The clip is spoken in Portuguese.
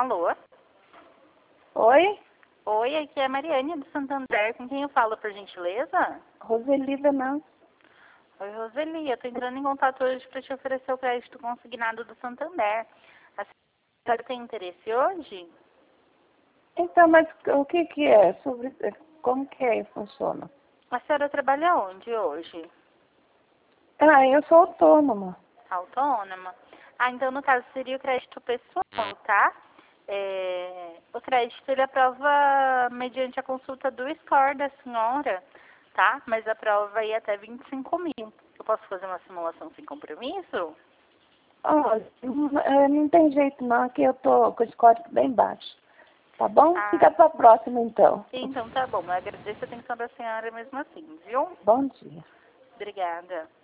Alô? Oi, Oi, aqui é a Mariane do Santander. Com quem eu falo, por gentileza? Roseli Venâncio. Oi, Roseli. Eu tô entrando em contato hoje para te oferecer o crédito consignado do Santander. A senhora tem interesse hoje? Então, mas o que que é? Como que é que funciona? A senhora trabalha onde hoje? Ah, eu sou autônoma. Autônoma? Ah, então no caso seria o crédito pessoal, tá? O crédito ele aprova mediante a consulta do score da senhora, tá? Mas aprova aí até 25 mil. Eu posso fazer uma simulação sem compromisso? Olha, não tem jeito não, que eu tô com o score bem baixo. Tá bom? Ah, Fica pra próxima então. então tá bom. Eu agradeço a atenção da senhora mesmo assim, viu? Bom dia. Obrigada.